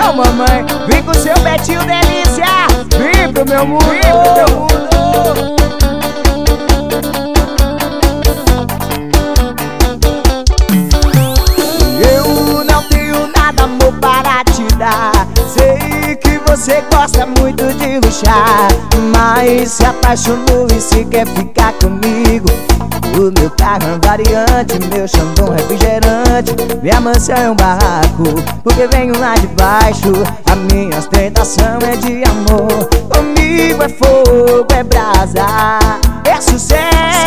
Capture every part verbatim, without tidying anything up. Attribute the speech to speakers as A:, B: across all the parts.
A: Ô mamãe, vem com seu Betinho delícia, vem pro meu mundo, vem pro meu mundo. Eu não tenho nada, amor, para te dar. Sei que você gosta muito de luxar, mas se apaixonou e se quer ficar comigo. O meu carro é um variante, meu Xandão refrigerante, minha mansão é um barraco, porque venho lá de baixo. A minha ostentação é de amor, comigo é fogo, é brasa, é sucesso.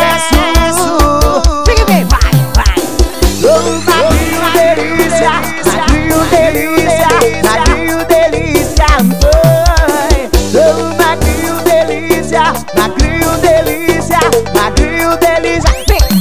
A: Fique bem, vai, vai. Ô magrinho delícia, magrinho delícia, magrinho delícia, mãe. Ô magrinho delícia, magrinho delícia, magrinho delícia.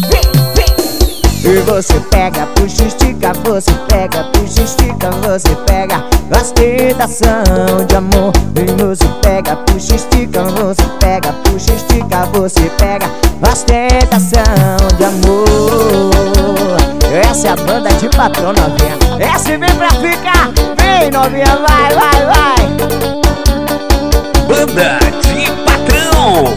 A: E você pega, puxa, estica, você pega, puxa, estica, você pega ostentação de amor. E você pega, puxa, estica, você pega, puxa, estica, você pega ostentação de amor. Essa é a banda de patrão, novinha. Essa vem pra ficar, vem novinha, vai, vai, vai.
B: Banda de patrão.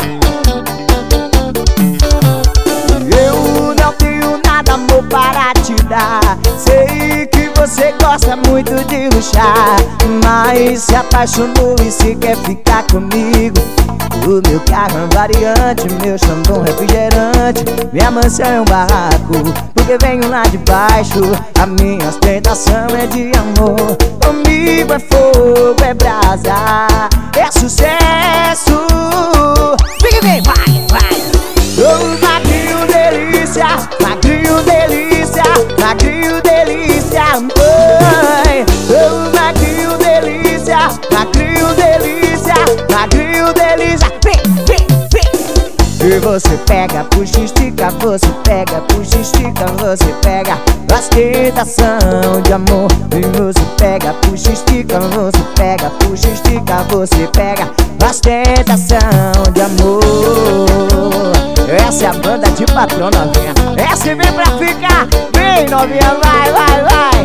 A: Eu não tenho nada, amor, para te dar. Sei que você gosta muito de luxar, mas se apaixonou e se quer ficar comigo. O meu carro é um variante, meu Xandão refrigerante, minha mansão é um barraco, porque venho lá de baixo. A minha ostentação é de amor, comigo é fogo, é brasa, é sucesso. Fique bem, vai, vai. Ô magrinho delícia, magrinho delícia, magrinho delícia, mãe. Ô magrinho delícia, magrinho delícia, magrinho delícia. Vem, vem, vem. E você pega, puxa, estica, você pega, puxa, estica, você pega ostentação de amor. E você pega, puxa, estica, você pega, puxa, estica, você pega ostentação de amor. Essa é a banda de patrão, novinha. Essa vem pra ficar, vem novinha, vai, vai, vai.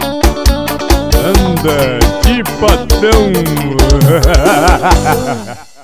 C: Banda de patrão.